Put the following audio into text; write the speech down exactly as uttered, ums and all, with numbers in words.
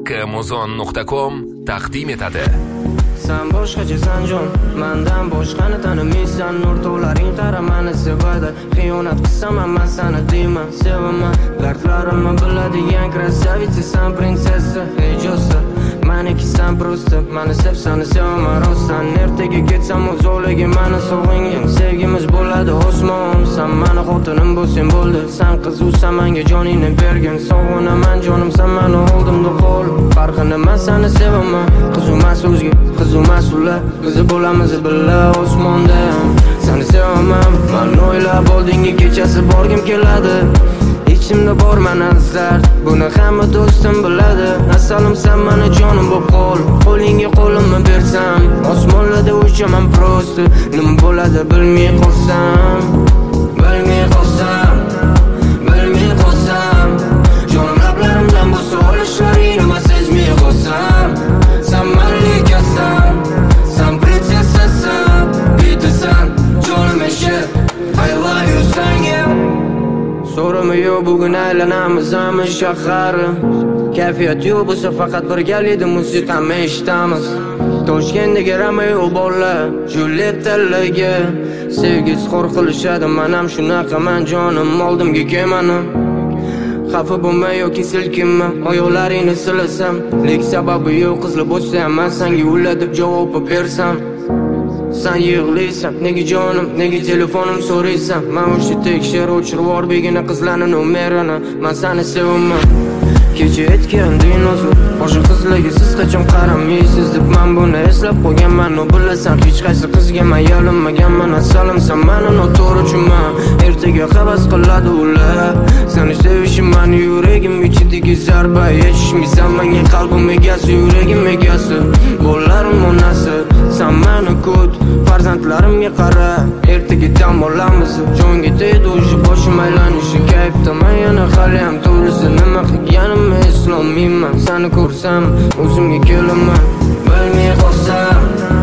Amazon nuqta com taqdim etadi. Sen boshqachasan jon, mendan boshqani tanimaysan. O'rtoqlaring qara meni sevadi, xiyonat qilsam ham men seni deyman. Sevaman, dardlarimni biladigan krasavitsa, sen prinsessa, ejosa. Meniki sen prosta, meni sevsan sevaman rostdan. Ertaga ketsam uzoqligi meni sog'ingan. Sevgimiz bo'ladi osmon, sen meni xotinim bo'lsang bo'ldi. Sen qizsan menga joningni bergin. Sog'inaman jonim, sen meni oldimda qol. Farqini men seni sevaman, qizumas o'zga, qizumas ular. Biz bo'lamiz billa osmonda. Seni sevaman, men o'ylab oldingi kechasi borgim keladi. İçimde bor mana zard, buni hamma do'stim biladi. Asalim sen meni jonim bo'lib qol, qo'lingga qo'limni bersam, osmonlarda uchaman prosta. Nima bo'ladi bilmay qolsam, bilmay qolsam, bilmay qolsam, jonim lablarimdan bo'lsa olishlaringni men sezmay qolsam. Sen malikasan, sen prinsessasan, bitasan, jonim eshe, I love you senga. So'rama yo'q, bugun aylanamiz hamma shahar. Kayfiyat yo'q bo'lsa faqat birgalikda musiqani eshitamiz. Toshkentdagi Romeo bolalar Juliettalarga sevgisi xor qilishadi. Men ham shunaqaman jonim, oldimga kelmani. Xafa bo'lma yoki silkinma, oyoqlaringni silasam. Lek sababi yo'q, qizli bo'lsa ham men senga ulla deb javob bersam. Sen yig'laysan, nega jonim, nega telefonim so'raysan. Men o'sha tekshir o'chirib yubor begina qizlarning nomerini. Men seni sevaman. Kecha aytganding nozur, o'sha qizlarga siz qachon qaramaysiz deb men buni eslab qo'yganman. No bilasan, hech qaysi qizga men yalinmaganman. Asalim sen meni noto'g'richiman. Ertaga havas qiladi ular. Seni sevishim meni yuragim ichidagi zarba. Yetishmaysan menga qalbim egasi, yuragim egasi. Bo'larim onasi, sen meni kut, farzandlarimga qara. Ertaga dam olamiz, jonga tegdi o'sha boshim aylanishi. Kayfdaman yana hali ham to'g'risi nima qilganimni eslolmayman. Seni ko'rsam o'zimga kelaman, bilmay qolsam.